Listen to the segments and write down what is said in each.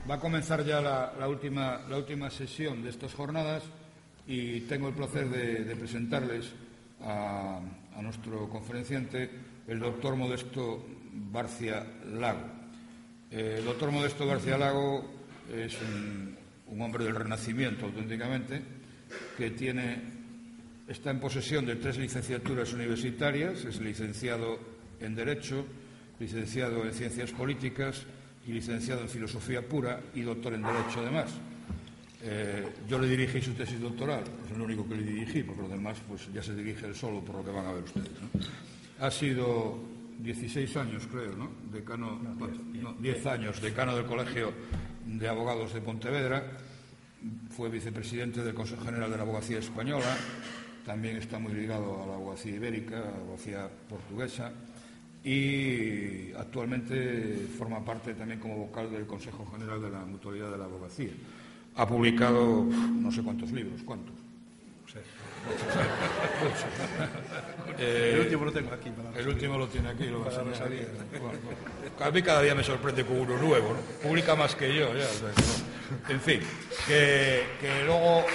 va a comenzar ya la última sesión de estas jornadas y tengo el placer de presentarles a nuestro conferenciante, el doctor Modesto Barcia Lago. El doctor Modesto Barcia Lago es un hombre del Renacimiento, auténticamente, que está en posesión de 3 licenciaturas universitarias, es licenciado en Derecho, licenciado en Ciencias Políticas y licenciado en Filosofía Pura y doctor en Derecho, además. Yo le dirigí su tesis doctoral, es lo único que le dirigí, porque lo demás pues ya se dirige él solo, por lo que van a ver ustedes, ¿no? Ha sido 16 años, creo, ¿no? Decano, 10 años, decano del Colegio de Abogados de Pontevedra, fue vicepresidente del Consejo General de la Abogacía Española, también está muy ligado a la abogacía ibérica, a la abogacía portuguesa, y actualmente forma parte también como vocal del Consejo General de la Mutualidad de la Abogacía. Ha publicado no sé cuántos libros, ¿cuántos? No sé. El último lo tengo aquí. El último lo tiene aquí, lo vas a enseñar. A mí cada día me sorprende con uno nuevo, ¿no? Publica más que yo, ya. O sea, no. En fin, que luego...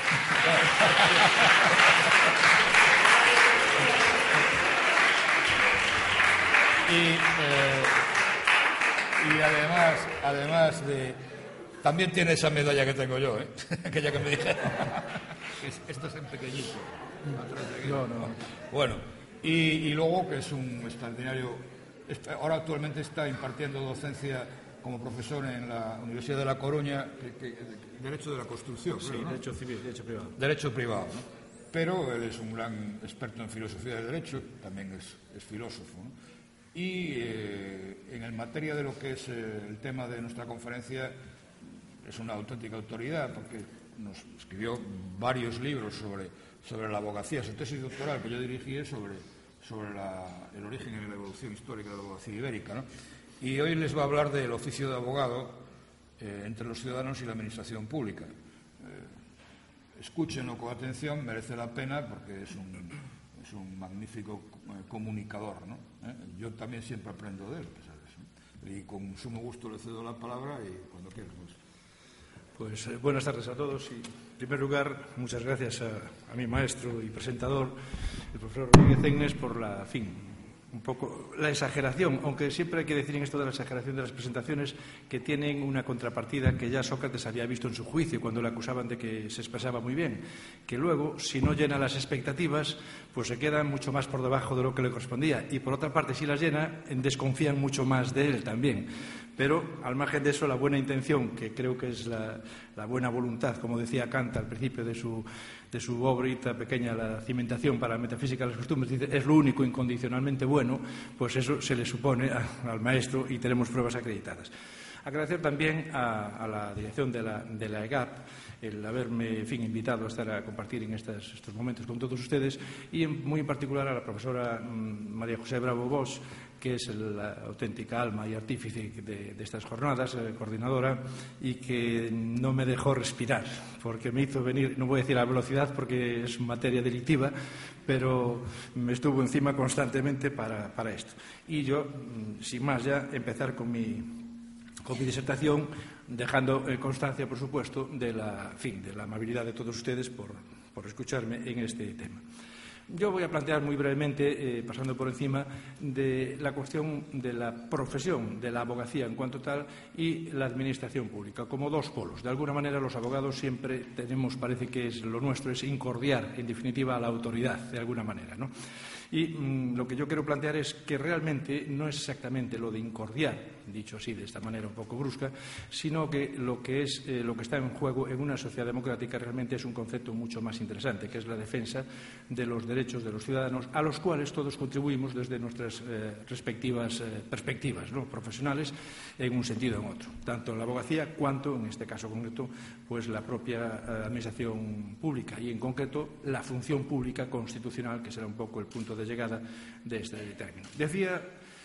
Y además de... También tiene esa medalla que tengo yo, aquella que me dije. Esto es en pequeñito. No. Bueno, y luego que es un extraordinario... Ahora actualmente está impartiendo docencia como profesor en la Universidad de La Coruña, Derecho de la Construcción. Sí, creo, ¿no? Derecho civil, Derecho privado. Derecho privado, ¿no? Pero él es un gran experto en filosofía del derecho, también es filósofo, ¿no? Y en materia de lo que es el tema de nuestra conferencia, es una auténtica autoridad porque nos escribió varios libros sobre la abogacía. Su tesis doctoral que yo dirigí es sobre el origen y la evolución histórica de la abogacía ibérica, ¿no? Y hoy les va a hablar del oficio de abogado entre los ciudadanos y la administración pública. Escúchenlo con atención, merece la pena porque es un magnífico comunicador, ¿no? Yo también siempre aprendo de él, ¿sabes? Y con sumo gusto le cedo la palabra y cuando quiera. Pues buenas tardes a todos y, en primer lugar, muchas gracias a mi maestro y presentador, el profesor Rodríguez Egnes, por un poco la exageración, aunque siempre hay que decir en esto de la exageración de las presentaciones que tienen una contrapartida que ya Sócrates había visto en su juicio cuando le acusaban de que se expresaba muy bien, que luego, si no llena las expectativas, pues se queda mucho más por debajo de lo que le correspondía y, por otra parte, si las llena, desconfían mucho más de él también. Pero, al margen de eso, la buena intención, que creo que es la buena voluntad, como decía Kant al principio de su obrita pequeña, La cimentación para la metafísica de las costumbres, dice, es lo único incondicionalmente bueno, pues eso se le supone al maestro y tenemos pruebas acreditadas. Agradecer también a la dirección de la EGAP el haberme, invitado a estar a compartir en estos momentos con todos ustedes y muy en particular a la profesora María José Bravo Bosch, que es la auténtica alma y artífice de estas jornadas, coordinadora, y que no me dejó respirar, porque me hizo venir, no voy a decir a velocidad porque es materia delictiva, pero me estuvo encima constantemente para esto. Y yo, sin más ya, empezar con mi disertación, dejando constancia, por supuesto, de la amabilidad de todos ustedes por escucharme en este tema. Yo voy a plantear muy brevemente, pasando por encima, de la cuestión de la profesión de la abogacía en cuanto tal y la administración pública, como dos polos. De alguna manera, los abogados siempre tenemos, parece que lo nuestro es incordiar, en definitiva, a la autoridad, de alguna manera, ¿no? Y lo que yo quiero plantear es que realmente no es exactamente lo de incordiar, dicho así de esta manera un poco brusca, sino que lo que está en juego en una sociedad democrática realmente es un concepto mucho más interesante, que es la defensa de los derechos de los ciudadanos, a los cuales todos contribuimos desde nuestras respectivas perspectivas, ¿no?, profesionales, en un sentido o en otro, tanto en la abogacía cuanto, en este caso concreto, pues la propia administración pública y, en concreto, la función pública constitucional, que será un poco el punto de llegada de este término. Decía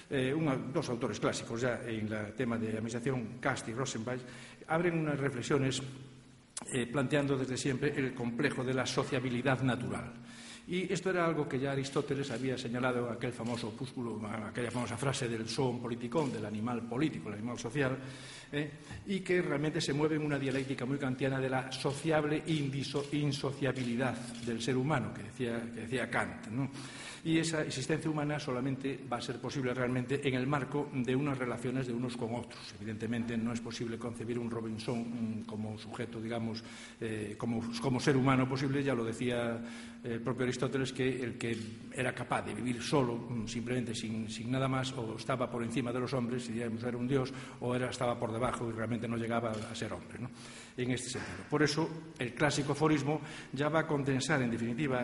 dos autores clásicos ya en el tema de administración, Cast y Rosenbach, abren unas reflexiones planteando desde siempre el complejo de la sociabilidad natural. Y esto era algo que ya Aristóteles había señalado en aquel famoso opúsculo, aquella famosa frase del zoon politikon, del animal político, el animal social, y que realmente se mueve en una dialéctica muy kantiana de la sociable insociabilidad del ser humano, que decía Kant, ¿no? Y esa existencia humana solamente va a ser posible realmente en el marco de unas relaciones de unos con otros. Evidentemente no es posible concebir un Robinson como sujeto, digamos, como ser humano posible. Ya lo decía el propio Aristóteles, que el que era capaz de vivir solo, simplemente sin nada más, o estaba por encima de los hombres, si digamos era un dios, o estaba por debajo y realmente no llegaba a ser hombre, ¿no? En este sentido. Por eso el clásico aforismo ya va a condensar en definitiva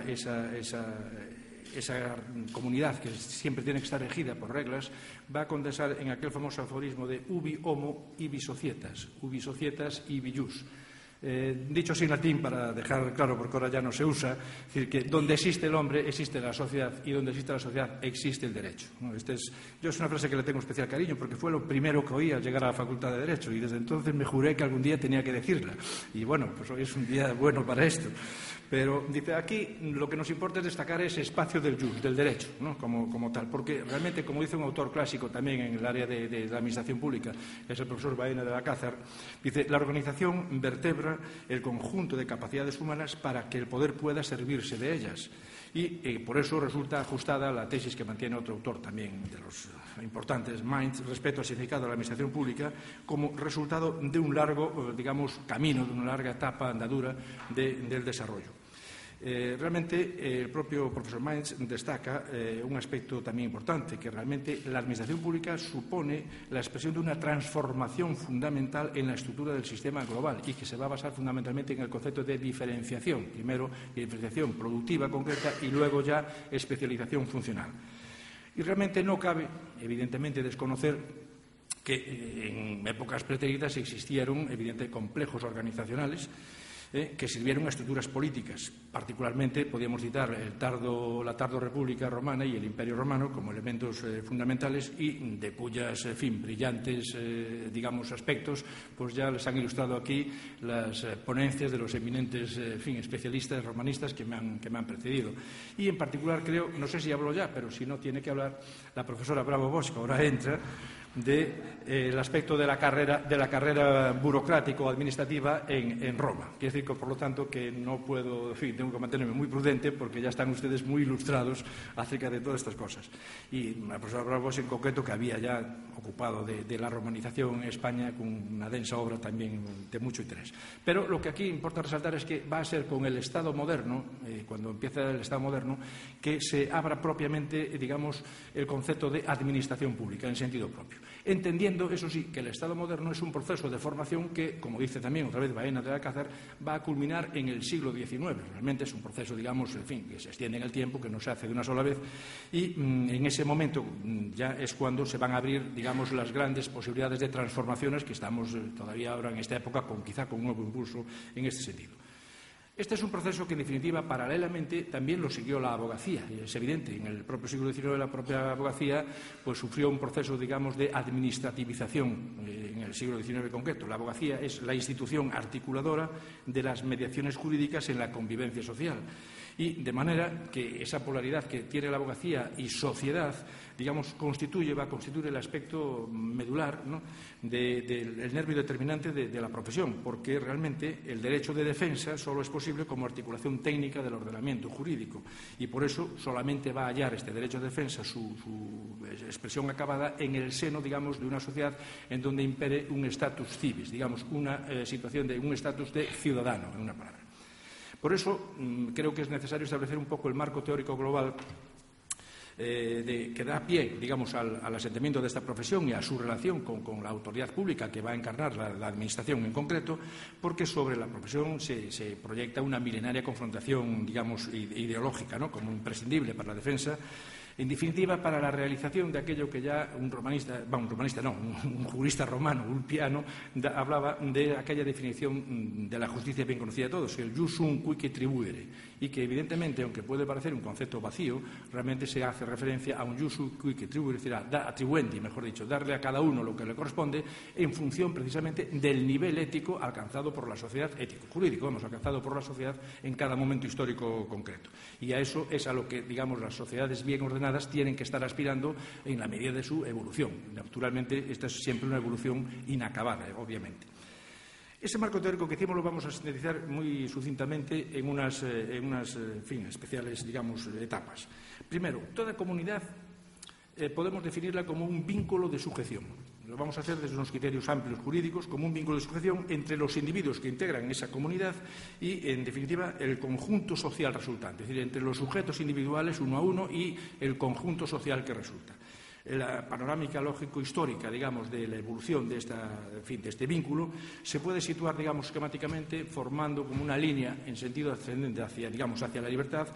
esa comunidad que siempre tiene que estar regida por reglas, va a condensar en aquel famoso aforismo de ubi homo ibi societas ibi jus. Dicho así en latín, para dejar claro, porque ahora ya no se usa, es decir, que donde existe el hombre existe la sociedad, y donde existe la sociedad existe el derecho, ¿no? Yo es una frase que le tengo especial cariño, porque fue lo primero que oí al llegar a la Facultad de Derecho, y desde entonces me juré que algún día tenía que decirla. Y bueno, pues hoy es un día bueno para esto. Pero dice, aquí lo que nos importa es destacar ese espacio del jus, del derecho, ¿no? como tal, porque realmente, como dice un autor clásico también en el área de la administración pública, que es el profesor Baena de Alcázar, dice, la organización vertebra el conjunto de capacidades humanas para que el poder pueda servirse de ellas. Y por eso resulta ajustada la tesis que mantiene otro autor también de los importantes, Mainz, respecto al significado de la administración pública como resultado de un largo, digamos, camino, de una larga etapa, andadura del desarrollo. Realmente el propio profesor Mainz destaca un aspecto también importante, que realmente la administración pública supone la expresión de una transformación fundamental en la estructura del sistema global y que se va a basar fundamentalmente en el concepto de diferenciación. Primero, diferenciación productiva concreta y luego ya especialización funcional. Y realmente no cabe, evidentemente, desconocer que en épocas pretéritas existieron, evidentemente, complejos organizacionales que sirvieron a estructuras políticas. Particularmente podíamos citar la tardo República Romana y el Imperio Romano como elementos fundamentales y de cuyas, brillantes, digamos, aspectos, pues ya les han ilustrado aquí las ponencias de los eminentes, especialistas romanistas que me han precedido. Y en particular creo, no sé si hablo ya, pero si no tiene que hablar la profesora Bravo Bosco, ahora entra, del aspecto de la carrera burocrática o administrativa en Roma. Quiere decir que, por lo tanto, que no puedo, tengo que mantenerme muy prudente porque ya están ustedes muy ilustrados acerca de todas estas cosas. Y la profesora Bravos, en concreto, que había ya ocupado de la romanización en España con una densa obra también de mucho interés. Pero lo que aquí importa resaltar es que va a ser con el Estado moderno, cuando empieza el Estado moderno, que se abra propiamente, digamos, el concepto de administración pública en sentido propio. Entendiendo, eso sí, que el Estado moderno es un proceso de formación que, como dice también otra vez Baena de Alcázar, va a culminar en el siglo XIX. Realmente es un proceso, digamos, que se extiende en el tiempo, que no se hace de una sola vez, y en ese momento ya es cuando se van a abrir, digamos, las grandes posibilidades de transformaciones que estamos todavía ahora en esta época, quizá con un nuevo impulso en este sentido. Este es un proceso que, en definitiva, paralelamente también lo siguió la abogacía. Es evidente, en el propio siglo XIX la propia abogacía pues, sufrió un proceso, digamos, de administrativización en el siglo XIX concreto. La abogacía es la institución articuladora de las mediaciones jurídicas en la convivencia social. Y de manera que esa polaridad que tiene la abogacía y sociedad, digamos, va a constituir el aspecto medular, ¿no?, del nervio determinante de la profesión, porque realmente el derecho de defensa solo es posible como articulación técnica del ordenamiento jurídico y por eso solamente va a hallar este derecho de defensa su expresión acabada en el seno, digamos, de una sociedad en donde impere un status civis, digamos, una situación de un estatus de ciudadano, en una palabra. Por eso creo que es necesario establecer un poco el marco teórico global que da pie, digamos, al asentamiento de esta profesión y a su relación con la autoridad pública que va a encarnar la administración en concreto, porque sobre la profesión se proyecta una milenaria confrontación, digamos, ideológica, ¿no?, como imprescindible para la defensa En definitiva, para la realización de aquello que ya un jurista romano, Ulpiano, hablaba de aquella definición de la justicia bien conocida de todos, el jus sum quique tribuere, y que evidentemente, aunque puede parecer un concepto vacío, realmente se hace referencia a un jus sum quique tribuere, es decir, atribuendi, mejor dicho, darle a cada uno lo que le corresponde en función precisamente del nivel ético alcanzado por la sociedad, ético-jurídico, alcanzado por la sociedad en cada momento histórico concreto. Y a eso es a lo que, digamos, las sociedades bien ordenadas tienen que estar aspirando en la medida de su evolución. Naturalmente, esta es siempre una evolución inacabada, obviamente. Ese marco teórico que hicimos lo vamos a sintetizar muy sucintamente en unas especiales, digamos, etapas. Primero, toda comunidad podemos definirla como un vínculo de sujeción. Lo vamos a hacer desde unos criterios amplios jurídicos como un vínculo de sujeción entre los individuos que integran esa comunidad y, en definitiva, el conjunto social resultante, es decir, entre los sujetos individuales uno a uno y el conjunto social que resulta. La panorámica lógico-histórica, digamos, de la evolución de este vínculo se puede situar, digamos, esquemáticamente formando como una línea en sentido ascendente hacia la libertad,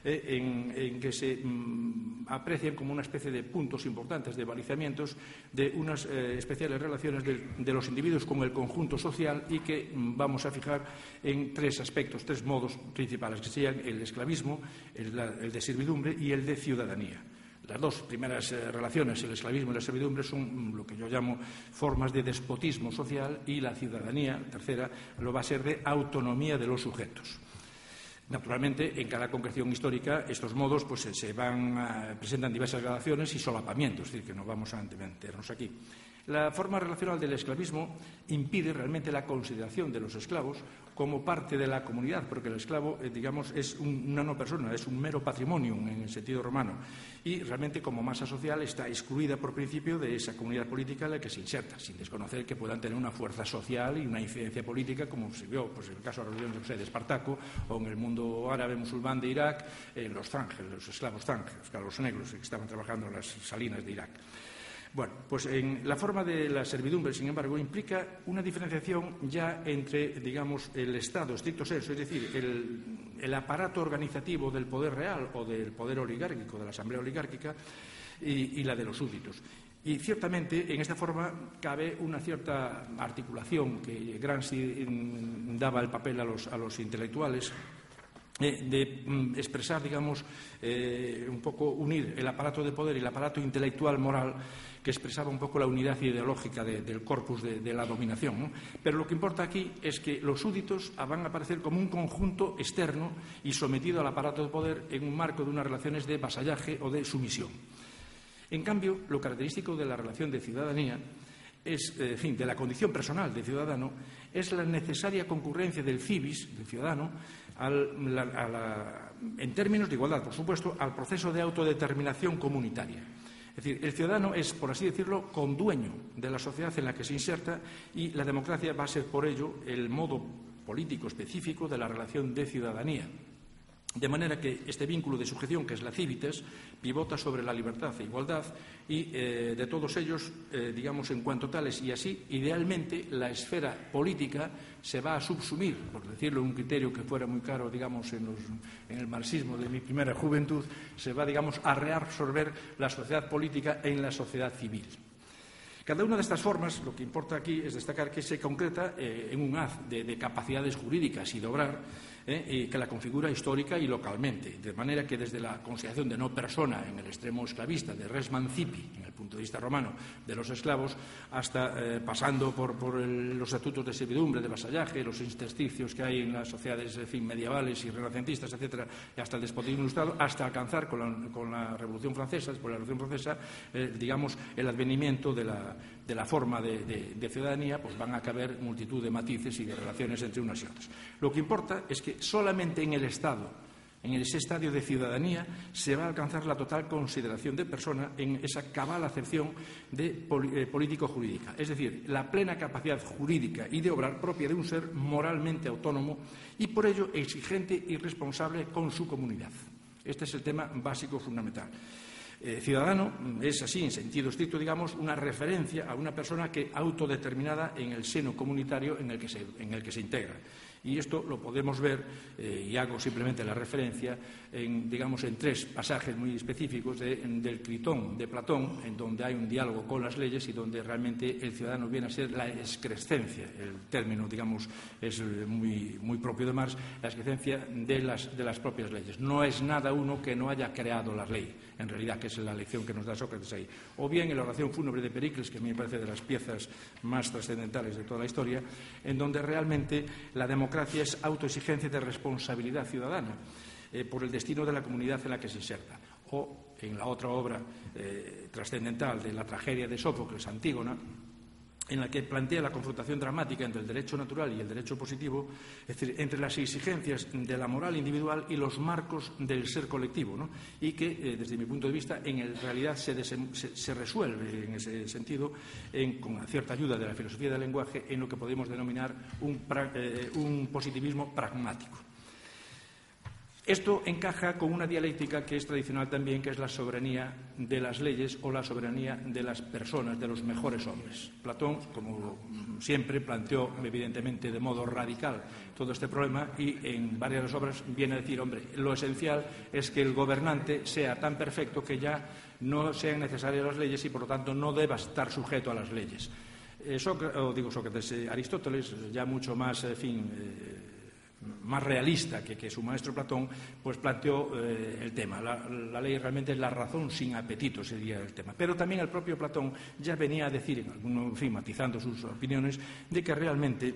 en que se aprecian como una especie de puntos importantes, de balizamientos de unas especiales relaciones de los individuos con el conjunto social y que vamos a fijar en tres aspectos, tres modos principales, que serían el esclavismo, el de servidumbre y el de ciudadanía. Las dos primeras relaciones, el esclavismo y la servidumbre, son lo que yo llamo formas de despotismo social, y la ciudadanía, la tercera, lo va a ser de autonomía de los sujetos. Naturalmente, en cada concreción histórica, estos modos pues, presentan diversas gradaciones y solapamientos, es decir, que no vamos a meternos aquí. La forma relacional del esclavismo impide realmente la consideración de los esclavos como parte de la comunidad, porque el esclavo, digamos, es una no persona, es un mero patrimonio en el sentido romano, y realmente como masa social está excluida por principio de esa comunidad política en la que se inserta, sin desconocer que puedan tener una fuerza social y una incidencia política, como se vio pues, en el caso de la rebelión de Espartaco o en el mundo árabe musulmán de Irak, los zanjes, los esclavos zanjes, los esclavos negros que estaban trabajando en las salinas de Irak. Bueno, pues en la forma de la servidumbre, sin embargo, implica una diferenciación ya entre, digamos, el Estado estricto sensu, es decir, el aparato organizativo del poder real o del poder oligárquico, de la asamblea oligárquica, y la de los súbditos. Y ciertamente en esta forma cabe una cierta articulación que Gramsci daba el papel a los intelectuales, de expresar, digamos, un poco unir el aparato de poder y el aparato intelectual moral, que expresaba un poco la unidad ideológica del corpus de la dominación, ¿no? Pero lo que importa aquí es que los súbditos van a aparecer como un conjunto externo y sometido al aparato de poder en un marco de unas relaciones de vasallaje o de sumisión. En cambio, lo característico de la relación de ciudadanía es, de la condición personal de ciudadano, es la necesaria concurrencia del civis, del ciudadano, en términos de igualdad, por supuesto, al proceso de autodeterminación comunitaria. Es decir, el ciudadano es, por así decirlo, condueño de la sociedad en la que se inserta, y la democracia va a ser, por ello, el modo político específico de la relación de ciudadanía. De manera que este vínculo de sujeción, que es la civitas, pivota sobre la libertad e igualdad y de todos ellos, digamos, en cuanto tales, y así, idealmente, la esfera política se va a subsumir, por decirlo en un criterio que fuera muy caro, digamos, en el marxismo de mi primera juventud, se va, digamos, a reabsorber la sociedad política en la sociedad civil. Cada una de estas formas, lo que importa aquí es destacar que se concreta en un haz de capacidades jurídicas y de obrar, y que la configura histórica y localmente, de manera que desde la consideración de no persona en el extremo esclavista, de res mancipi, en el punto de vista romano, de los esclavos, hasta pasando por los estatutos de servidumbre, de vasallaje, los intersticios que hay en las sociedades medievales y renacentistas, etcétera, y hasta el despotismo ilustrado, hasta alcanzar con la Revolución Francesa, después de la Revolución Francesa, digamos, el advenimiento de la forma de ciudadanía, pues van a caber multitud de matices y de relaciones entre unas y otras. Lo que importa es que solamente en el Estado, en ese estadio de ciudadanía, se va a alcanzar la total consideración de persona en esa cabal acepción de político-jurídica. Es decir, la plena capacidad jurídica y de obrar propia de un ser moralmente autónomo y, por ello, exigente y responsable con su comunidad. Este es el tema básico fundamental. Ciudadano es así, en sentido estricto, digamos, una referencia a una persona que autodeterminada en el seno comunitario en el que se integra. Y esto lo podemos ver, y hago simplemente la referencia, en 3 pasajes muy específicos del Critón de Platón, en donde hay un diálogo con las leyes y donde realmente el ciudadano viene a ser la excrescencia. El término, es muy propio de Marx, la excrescencia de las propias leyes. No es nada uno que no haya creado la ley, en realidad, que es la lección que nos da Sócrates ahí. O bien en la oración fúnebre de Pericles, que a mí me parece de las piezas más trascendentales de toda la historia, en donde realmente la democracia es autoexigencia de responsabilidad ciudadana por el destino de la comunidad en la que se inserta. O en la otra obra trascendental de la tragedia de Sófocles, Antígona, en la que plantea la confrontación dramática entre el derecho natural y el derecho positivo, es decir, entre las exigencias de la moral individual y los marcos del ser colectivo, ¿no? Y que, desde mi punto de vista, en realidad se resuelve en ese sentido, con cierta ayuda de la filosofía del lenguaje, en lo que podemos denominar un positivismo pragmático. Esto encaja con una dialéctica que es tradicional también, que es la soberanía de las leyes o la soberanía de las personas, de los mejores hombres. Platón, como siempre, planteó evidentemente de modo radical todo este problema y en varias de las obras viene a decir, hombre, lo esencial es que el gobernante sea tan perfecto que ya no sean necesarias las leyes y por lo tanto no deba estar sujeto a las leyes. Aristóteles, ya mucho más, más realista que su maestro Platón, pues planteó el tema. La ley realmente es la razón sin apetito, sería el tema. Pero también el propio Platón ya venía a decir, matizando sus opiniones, de que realmente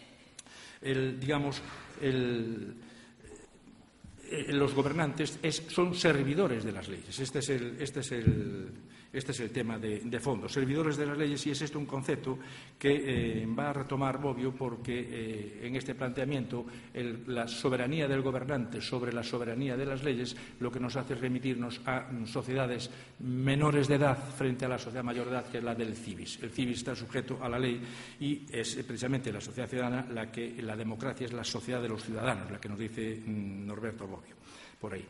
los gobernantes son servidores de las leyes. Este es el tema de fondo. Servidores de las leyes, y es esto un concepto que va a retomar Bobbio, porque en este planteamiento la soberanía del gobernante sobre la soberanía de las leyes lo que nos hace es remitirnos a sociedades menores de edad frente a la sociedad mayor de edad, que es la del civis. El civis está sujeto a la ley y es precisamente la sociedad ciudadana la democracia es la sociedad de los ciudadanos, la que nos dice Norberto Bobbio, por ahí.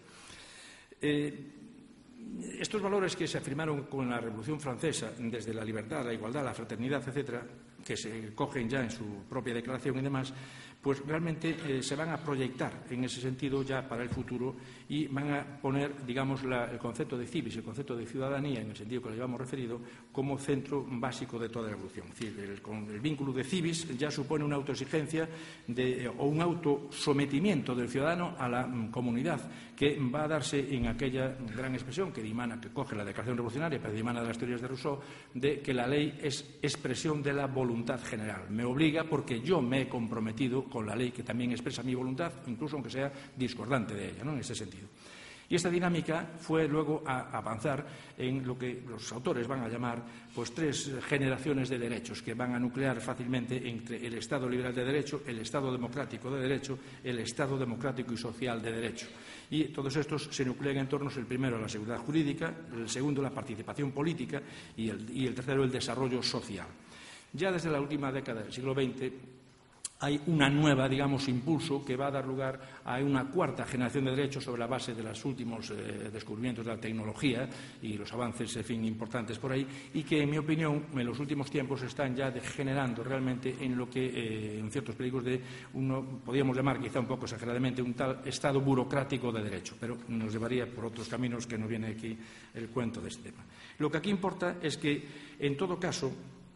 Estos valores que se afirmaron con la Revolución Francesa, desde la libertad, la igualdad, la fraternidad, etcétera, que se cogen ya en su propia declaración y demás, pues realmente se van a proyectar en ese sentido ya para el futuro y van a poner, el concepto de civis, el concepto de ciudadanía, en el sentido que lo llevamos referido, como centro básico de toda la evolución. Es decir, el vínculo de civis ya supone una autoexigencia o un autosometimiento del ciudadano a la comunidad, que va a darse en aquella gran expresión que coge la Declaración Revolucionaria, pero dimana de las teorías de Rousseau, de que la ley es expresión de la voluntad general. Me obliga porque yo me he comprometido con la ley, que también expresa mi voluntad, incluso aunque sea discordante de ella, ¿no? En ese sentido. Y esta dinámica fue luego a avanzar en lo que los autores van a llamar pues 3 generaciones de derechos, que van a nuclear fácilmente entre el Estado liberal de derecho, el Estado democrático de derecho, el Estado democrático y social de derecho. Y todos estos se nuclean en torno, el primero, a la seguridad jurídica, el segundo, la participación política y el tercero, el desarrollo social. Ya desde la última década del siglo XX hay una nueva, impulso que va a dar lugar a una 4ª generación de derechos sobre la base de los últimos descubrimientos de la tecnología y los avances, importantes por ahí, y que, en mi opinión, en los últimos tiempos están ya degenerando realmente en lo que, en ciertos peligros podríamos llamar, quizá un poco exageradamente, un tal Estado burocrático de derecho, pero nos llevaría por otros caminos que no viene aquí el cuento de este tema. Lo que aquí importa es que, en todo caso,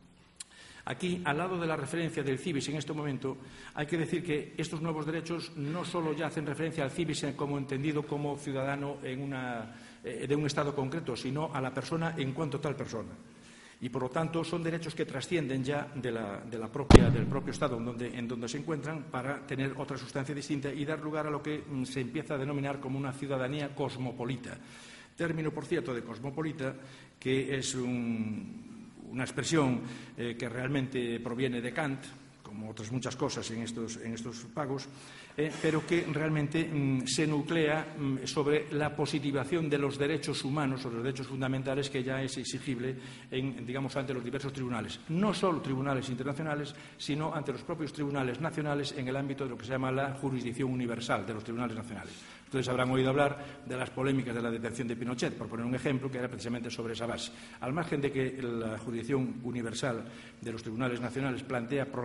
aquí, al lado de la referencia del civis en este momento, hay que decir que estos nuevos derechos no solo ya hacen referencia al civis como entendido como ciudadano de un Estado concreto, sino a la persona en cuanto tal persona. Y, por lo tanto, son derechos que trascienden ya del propio Estado en donde se encuentran, para tener otra sustancia distinta y dar lugar a lo que se empieza a denominar como una ciudadanía cosmopolita. Término, por cierto, de cosmopolita, que es una expresión que realmente proviene de Kant, como otras muchas cosas en estos pagos, pero que realmente se nuclea sobre la positivación de los derechos humanos o los derechos fundamentales, que ya es exigible ante los diversos tribunales. No solo tribunales internacionales, sino ante los propios tribunales nacionales en el ámbito de lo que se llama la jurisdicción universal de los tribunales nacionales. Ustedes habrán oído hablar de las polémicas de la detención de Pinochet, por poner un ejemplo, que era precisamente sobre esa base. Al margen de que la jurisdicción universal de los tribunales nacionales plantea problemas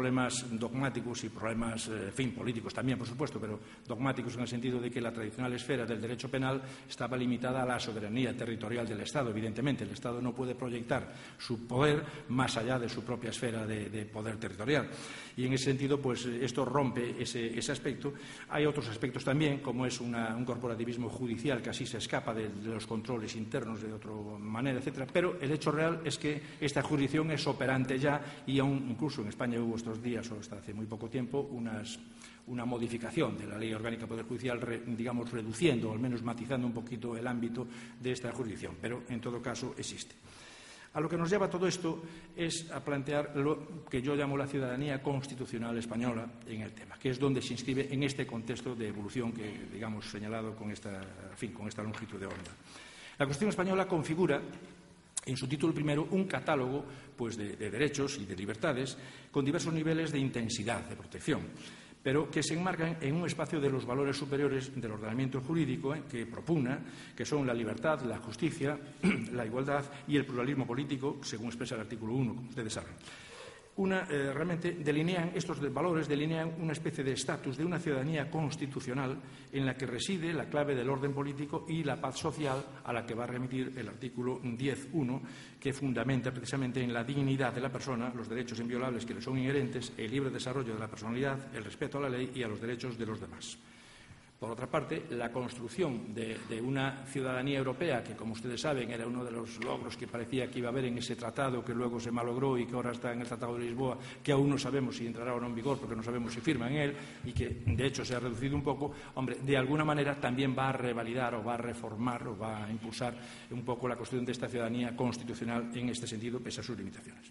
problemas dogmáticos y problemas, políticos también, por supuesto, pero dogmáticos en el sentido de que la tradicional esfera del derecho penal estaba limitada a la soberanía territorial del Estado. Evidentemente, el Estado no puede proyectar su poder más allá de su propia esfera de poder territorial. Y en ese sentido, pues esto rompe ese aspecto. Hay otros aspectos también, como es un corporativismo judicial que así se escapa de los controles internos de otra manera, etcétera. Pero el hecho real es que esta jurisdicción es operante ya y aún incluso en España hubo estos días o hasta hace muy poco tiempo una modificación de la Ley Orgánica del Poder Judicial, digamos, reduciendo o al menos matizando un poquito el ámbito de esta jurisdicción. Pero en todo caso existe. A lo que nos lleva todo esto es a plantear lo que yo llamo la ciudadanía constitucional española en el tema, que es donde se inscribe en este contexto de evolución que, digamos, señalado con esta longitud de onda. La Constitución española configura en su título primero un catálogo pues, de derechos y de libertades con diversos niveles de intensidad de protección, pero que se enmarcan en un espacio de los valores superiores del ordenamiento jurídico que propugna, que son la libertad, la justicia, la igualdad y el pluralismo político, según expresa el artículo 1, como ustedes saben. Realmente estos valores delinean una especie de estatus de una ciudadanía constitucional en la que reside la clave del orden político y la paz social, a la que va a remitir el artículo 10.1, que fundamenta precisamente en la dignidad de la persona, los derechos inviolables que le son inherentes, el libre desarrollo de la personalidad, el respeto a la ley y a los derechos de los demás. Por otra parte, la construcción de una ciudadanía europea, que como ustedes saben era uno de los logros que parecía que iba a haber en ese tratado que luego se malogró y que ahora está en el Tratado de Lisboa, que aún no sabemos si entrará o no en vigor porque no sabemos si firma en él y que de hecho se ha reducido un poco, hombre, de alguna manera también va a revalidar o va a reformar o va a impulsar un poco la construcción de esta ciudadanía constitucional en este sentido, pese a sus limitaciones.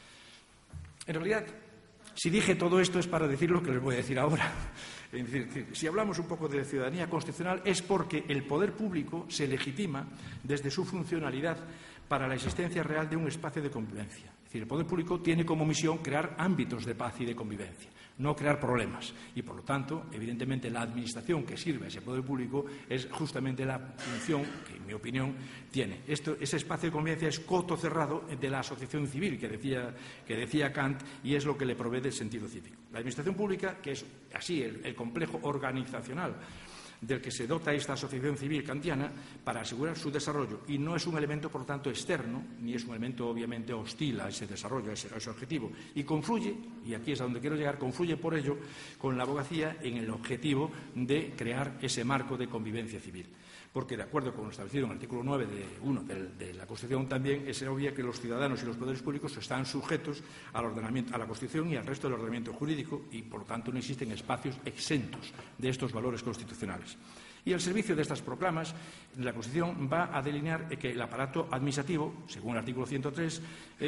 En realidad, si dije todo esto es para decir lo que les voy a decir ahora. Es decir, si hablamos un poco de ciudadanía constitucional es porque el poder público se legitima desde su funcionalidad para la existencia real de un espacio de convivencia. Es decir, el poder público tiene como misión crear ámbitos de paz y de convivencia, no crear problemas. Y, por lo tanto, evidentemente, la administración que sirve a ese poder público es justamente la función que, en mi opinión, tiene. Ese espacio de convivencia es coto cerrado de la asociación civil que decía Kant y es lo que le provee del sentido cívico. La administración pública, que es así el complejo organizacional del que se dota esta asociación civil kantiana para asegurar su desarrollo y no es un elemento, por tanto, externo, ni es un elemento, obviamente, hostil a ese desarrollo, a ese objetivo. Y confluye, y aquí es a donde quiero llegar, confluye por ello con la abogacía en el objetivo de crear ese marco de convivencia civil. Porque, de acuerdo con lo establecido en el artículo 9 de la Constitución, también es obvio que los ciudadanos y los poderes públicos están sujetos al ordenamiento, a la Constitución y al resto del ordenamiento jurídico y, por lo tanto, no existen espacios exentos de estos valores constitucionales. Y al servicio de estas proclamas, la Constitución va a delinear que el aparato administrativo, según el artículo 103,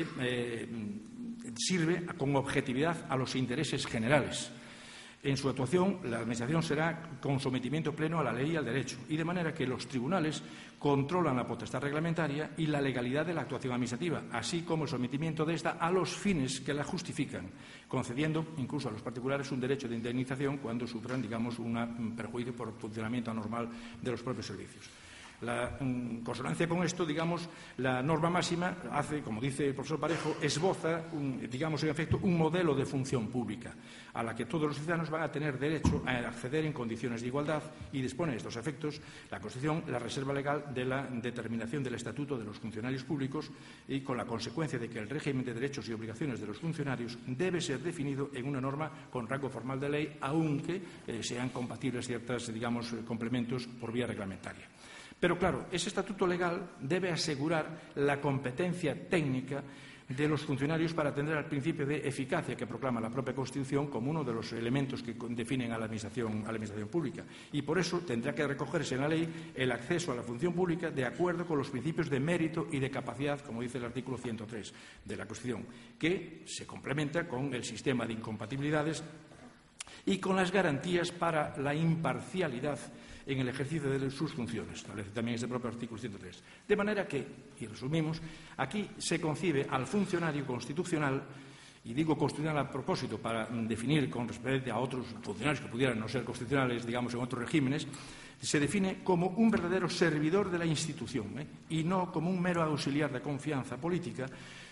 sirve con objetividad a los intereses generales. En su actuación, la Administración será con sometimiento pleno a la ley y al derecho, y de manera que los tribunales controlan la potestad reglamentaria y la legalidad de la actuación administrativa, así como el sometimiento de esta a los fines que la justifican, concediendo incluso a los particulares un derecho de indemnización cuando sufran, digamos, un perjuicio por funcionamiento anormal de los propios servicios. En consonancia con esto, digamos, la norma máxima hace, como dice el profesor Parejo, esboza, digamos, en efecto, un modelo de función pública a la que todos los ciudadanos van a tener derecho a acceder en condiciones de igualdad y dispone de estos efectos la Constitución, la reserva legal de la determinación del estatuto de los funcionarios públicos y con la consecuencia de que el régimen de derechos y obligaciones de los funcionarios debe ser definido en una norma con rango formal de ley, aunque sean compatibles ciertos, digamos, complementos por vía reglamentaria. Pero, claro, ese estatuto legal debe asegurar la competencia técnica de los funcionarios para atender al principio de eficacia que proclama la propia Constitución como uno de los elementos que definen a la administración pública. Y por eso tendrá que recogerse en la ley el acceso a la función pública de acuerdo con los principios de mérito y de capacidad, como dice el artículo 103 de la Constitución, que se complementa con el sistema de incompatibilidades y con las garantías para la imparcialidad en el ejercicio de sus funciones, establece también este propio artículo 103. De manera que, y resumimos, aquí se concibe al funcionario constitucional, y digo constitucional a propósito para definir con respecto a otros funcionarios que pudieran no ser constitucionales, digamos, en otros regímenes, se define como un verdadero servidor de la institución y no como un mero auxiliar de confianza política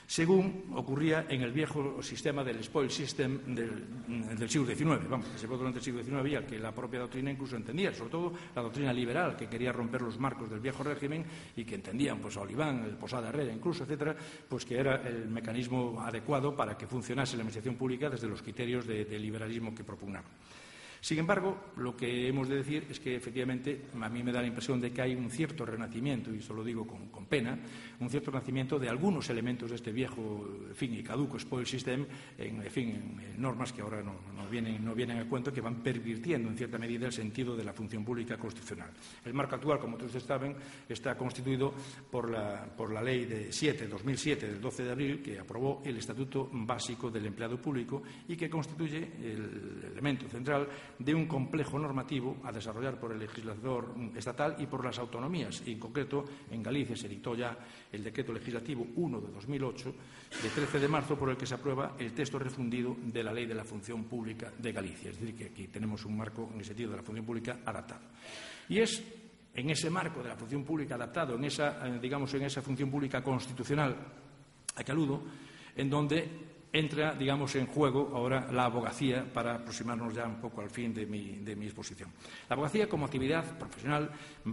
según ocurría en el viejo sistema del spoil system del siglo XIX, vamos, que se fue durante el siglo XIX y al que la propia doctrina incluso entendía, sobre todo la doctrina liberal, que quería romper los marcos del viejo régimen y que entendían, pues, a Oliván, el Posada Herrera incluso, etcétera, pues que era el mecanismo adecuado para que funcionase la administración pública desde los criterios de liberalismo que propugnaban. Sin embargo, lo que hemos de decir es que, efectivamente, a mí me da la impresión de que hay un cierto renacimiento, y esto lo digo con pena, un cierto renacimiento de algunos elementos de este viejo, y caduco spoil system, en normas que ahora no vienen a cuento, que van pervirtiendo en cierta medida el sentido de la función pública constitucional. El marco actual, como todos saben, está constituido por la Ley de 2007, del 12 de abril, que aprobó el Estatuto Básico del Empleado Público y que constituye el elemento central de un complejo normativo a desarrollar por el legislador estatal y por las autonomías. Y en concreto, en Galicia se dictó ya el Decreto Legislativo 1 de 2008, de 13 de marzo, por el que se aprueba el texto refundido de la Ley de la Función Pública de Galicia. Es decir, que aquí tenemos un marco en el sentido de la función pública adaptado. Y es en ese marco de la función pública adaptado, en esa función pública constitucional a que aludo, en donde entra, en juego ahora la abogacía, para aproximarnos ya un poco al fin de mi exposición. La abogacía, como actividad profesional,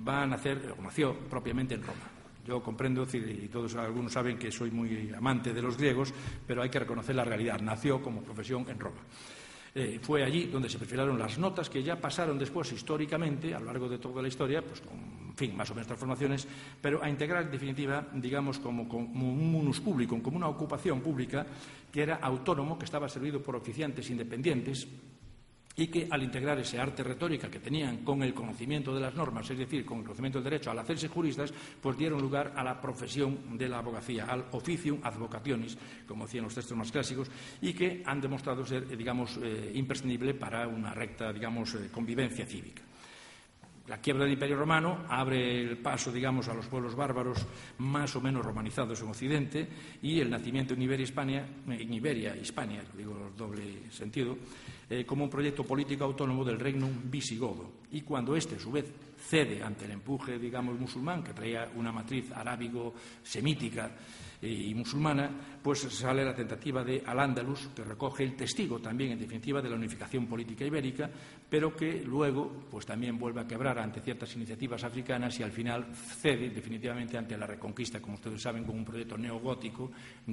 nació propiamente en Roma. Yo comprendo, y algunos saben que soy muy amante de los griegos, pero hay que reconocer la realidad. Nació como profesión en Roma. Fue allí donde se perfilaron las notas que ya pasaron después históricamente, a lo largo de toda la historia, pues con, más o menos transformaciones, pero a integrar en definitiva, como un munus publicum, como una ocupación pública que era autónomo, que estaba servido por oficiantes independientes, y que al integrar ese arte retórica que tenían con el conocimiento de las normas, es decir, con el conocimiento del derecho, al hacerse juristas, pues dieron lugar a la profesión de la abogacía, al officium advocationis, como decían los textos más clásicos, y que han demostrado ser, imprescindible para una recta, convivencia cívica. La quiebra del Imperio Romano abre el paso, a los pueblos bárbaros más o menos romanizados en Occidente, y el nacimiento en Iberia, Hispania, digo en doble sentido, como un proyecto político autónomo del reino visigodo. Y cuando éste, a su vez, cede ante el empuje, musulmán, que traía una matriz arábigo-semítica y musulmana, pues sale la tentativa de Al-Ándalus, que recoge el testigo también, en definitiva, de la unificación política ibérica, pero que luego pues también vuelve a quebrar ante ciertas iniciativas africanas y al final cede definitivamente ante la reconquista, como ustedes saben, con un proyecto neogótico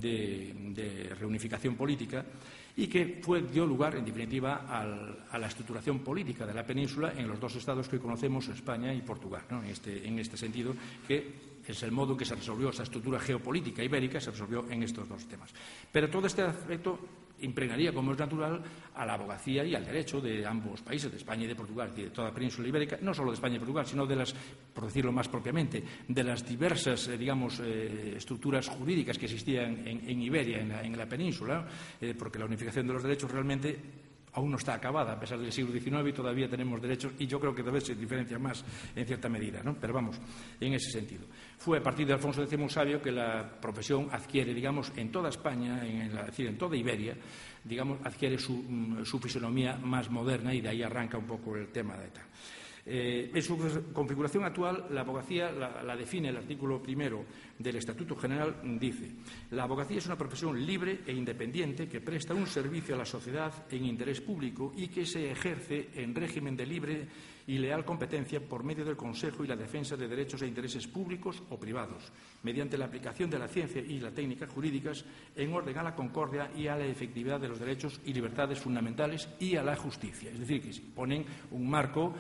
de reunificación política, y que dio lugar, en definitiva, a la estructuración política de la península en los dos estados que conocemos, España y Portugal, ¿no? En este sentido, que es el modo en que se resolvió esa estructura geopolítica ibérica, se resolvió en estos dos temas. Pero todo este aspecto impregnaría, como es natural, a la abogacía y al derecho de ambos países, de España y de Portugal, y de toda la península ibérica, no solo de España y Portugal, sino de las, por decirlo más propiamente, de las diversas, estructuras jurídicas que existían en Iberia, en la península, porque la unificación de los derechos realmente aún no está acabada, a pesar del siglo XIX, y todavía tenemos derechos, y yo creo que todavía se diferencia más en cierta medida, ¿no? Pero vamos, en ese sentido. Fue a partir de Alfonso X el Sabio que la profesión adquiere, en toda España, es decir, en toda Iberia, adquiere su fisonomía más moderna, y de ahí arranca un poco el tema de tal. En su configuración actual, la abogacía la define el artículo 1 del Estatuto General, dice: la abogacía es una profesión libre e independiente que presta un servicio a la sociedad en interés público y que se ejerce en régimen de libre y leal competencia por medio del consejo y la defensa de derechos e intereses públicos o privados, mediante la aplicación de la ciencia y la técnica jurídicas en orden a la concordia y a la efectividad de los derechos y libertades fundamentales y a la justicia. Es decir, que si ponen un marco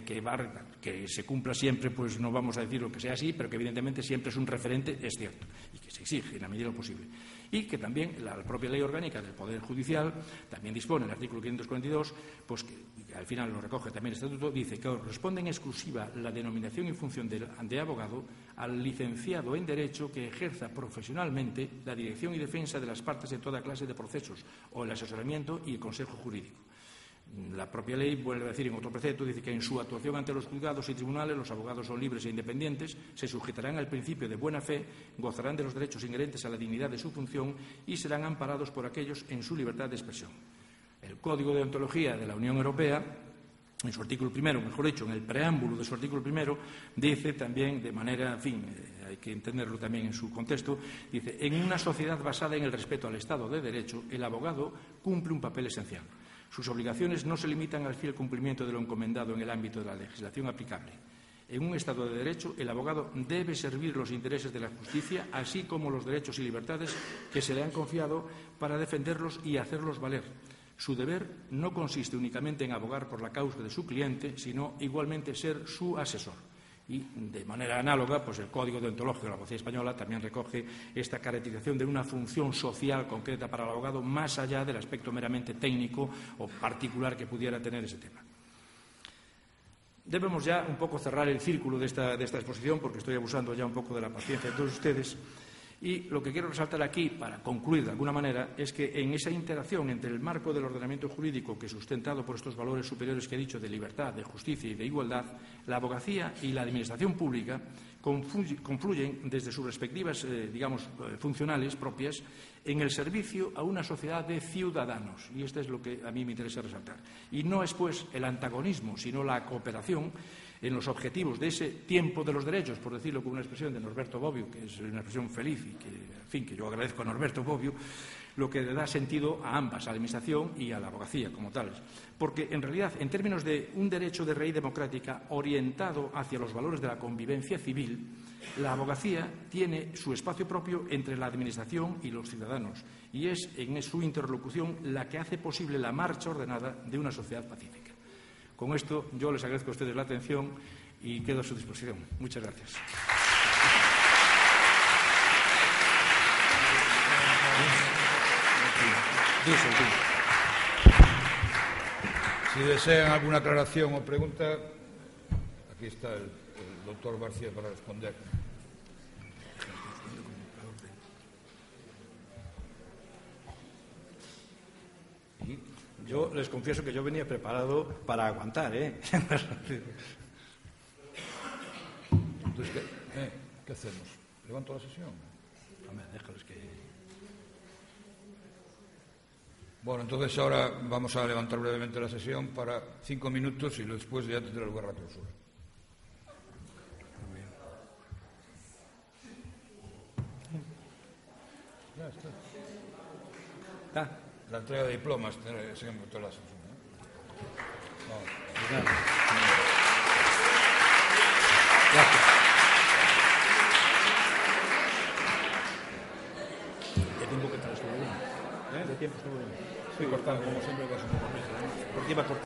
que se cumpla siempre, pues no vamos a decir lo que sea así, pero que evidentemente siempre es un referente, es cierto, y que se exige en la medida de lo posible. Y que también la propia Ley Orgánica del Poder Judicial también dispone, en el artículo 542, pues que al final lo recoge también el Estatuto, dice que corresponde en exclusiva la denominación y función de abogado al licenciado en Derecho que ejerza profesionalmente la dirección y defensa de las partes en toda clase de procesos o el asesoramiento y el consejo jurídico. La propia ley vuelve a decir en otro precepto, dice que en su actuación ante los juzgados y tribunales los abogados son libres e independientes, se sujetarán al principio de buena fe, gozarán de los derechos inherentes a la dignidad de su función y serán amparados por aquellos en su libertad de expresión. El Código de Deontología de la Unión Europea en su artículo primero, mejor dicho, en el preámbulo de su artículo primero, dice también de manera, en fin, hay que entenderlo también en su contexto, dice: en una sociedad basada en el respeto al Estado de Derecho, el abogado cumple un papel esencial. Sus obligaciones no se limitan al fiel cumplimiento de lo encomendado en el ámbito de la legislación aplicable. En un Estado de Derecho, el abogado debe servir los intereses de la justicia, así como los derechos y libertades que se le han confiado, para defenderlos y hacerlos valer. Su deber no consiste únicamente en abogar por la causa de su cliente, sino igualmente ser su asesor. Y, de manera análoga, pues el Código Deontológico de la Abogacía Española también recoge esta caracterización de una función social concreta para el abogado, más allá del aspecto meramente técnico o particular que pudiera tener ese tema. Debemos ya un poco cerrar el círculo de esta exposición, porque estoy abusando ya un poco de la paciencia de todos ustedes. Y lo que quiero resaltar aquí, para concluir de alguna manera, es que en esa interacción entre el marco del ordenamiento jurídico, que sustentado por estos valores superiores que he dicho, de libertad, de justicia y de igualdad, la abogacía y la administración pública confluyen desde sus respectivas, funcionales propias, en el servicio a una sociedad de ciudadanos. Y esto es lo que a mí me interesa resaltar. Y no es, pues, el antagonismo, sino la cooperación en los objetivos de ese tiempo de los derechos, por decirlo con una expresión de Norberto Bobbio, que es una expresión feliz y que, en fin, que yo agradezco a Norberto Bobbio, lo que le da sentido a ambas, a la administración y a la abogacía como tales. Porque, en realidad, en términos de un derecho de raíz democrática orientado hacia los valores de la convivencia civil, la abogacía tiene su espacio propio entre la administración y los ciudadanos, y es en su interlocución la que hace posible la marcha ordenada de una sociedad pacífica. Con esto, yo les agradezco a ustedes la atención y quedo a su disposición. Muchas gracias. Si desean alguna aclaración o pregunta, aquí está el doctor García para responder. Yo les confieso que yo venía preparado para aguantar, ¿eh? Entonces, ¿qué hacemos? ¿Levanto la sesión? Hombre, déjalos que... Bueno, entonces ahora vamos a levantar brevemente la sesión para 5 minutos y después ya tendrá lugar la clausura. Muy bien. Ya está. ¿Está? La entrega de diplomas, seguimos todas las sesiones. Gracias. ¿Qué tiempo que tal estuvo bien? ¿De tiempo estuvo bien? Estoy cortando, como siempre, con su compromiso. Porque iba a cortar.